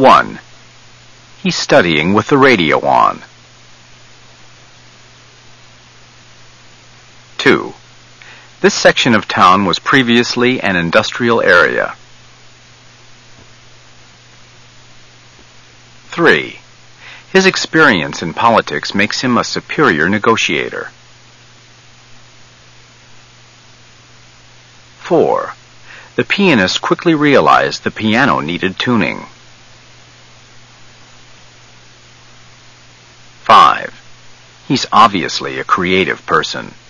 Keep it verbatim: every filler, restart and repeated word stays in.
one. He's studying with the radio on. two. This section of town was previously an industrial area. three. His experience in politics makes him a superior negotiator. four. The pianist quickly realized the piano needed tuning. five. He's obviously a creative person.